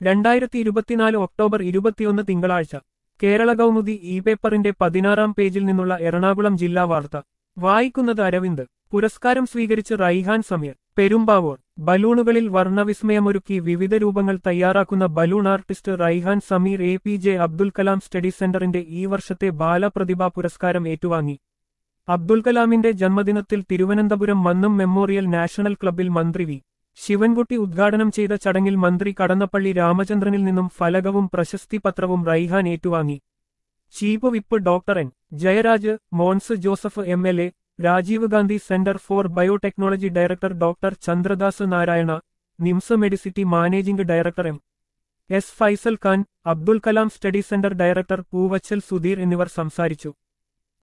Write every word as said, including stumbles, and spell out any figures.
രണ്ടായിരത്തി ഇരുപത്തിനാല് ഒക്ടോബർ ഇരുപത്തിയൊന്ന് തിങ്കളാഴ്ച കേരള കൗമുദി ഇ പേപ്പറിന്റെ പതിനാറാം പേജിൽ നിന്നുള്ള എറണാകുളം ജില്ലാ വാർത്ത വായിക്കുന്നത് അരവിന്ദ്. പുരസ്കാരം സ്വീകരിച്ച് റൈഹാൻ സമീർ. പെരുമ്പാവൂർ. ബലൂണുകളിൽ വർണ്ണവിസ്മയമൊരുക്കി വിവിധ രൂപങ്ങൾ തയ്യാറാക്കുന്ന balloon artist Raihan Sameer A P J Abdul Kalam study സെന്ററിന്റെ ഈ വർഷത്തെ ബാലപ്രതിഭാ പുരസ്കാരം ഏറ്റുവാങ്ങി. അബ്ദുൽ കലാമിന്റെ ജന്മദിനത്തിൽ തിരുവനന്തപുരം മന്നം മെമ്മോറിയൽ നാഷണൽ ക്ലബ്ബിൽ മന്ത്രി വി ശിവൻകുട്ടി ഉദ്ഘാടനം ചെയ്ത ചടങ്ങിൽ മന്ത്രി കടന്നപ്പള്ളി രാമചന്ദ്രനിൽ നിന്നും ഫലകവും പ്രശസ്തി പത്രവും റൈഹാൻ ഏറ്റുവാങ്ങി. Chief whip doctor N Jayaraj, Mons Joseph M L A, Rajiv Gandhi centre for biotechnology director doctor Chandradas Narayana, NIMS medicity managing director M S Faisal Khan, Abdul Kalam study centre director Poovachal Sudheer എന്നിവർ സംസാരിച്ചു.